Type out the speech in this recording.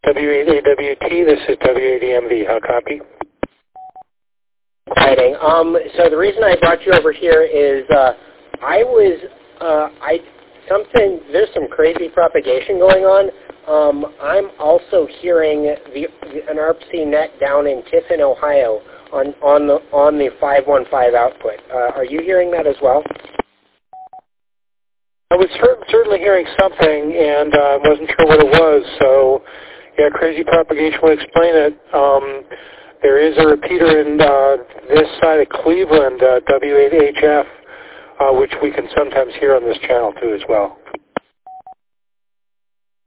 W8AWT, this is W8EMV. How copy? Exciting. So the reason I brought you over here is there's some crazy propagation going on. I'm also hearing an ARP-C net down in Tiffin, Ohio, on the 515 output. Are you hearing that as well? I was certainly hearing something, and I wasn't sure what it was. So, yeah, crazy propagation would explain it. There is a repeater in this side of Cleveland, W8HF, which we can sometimes hear on this channel too as well.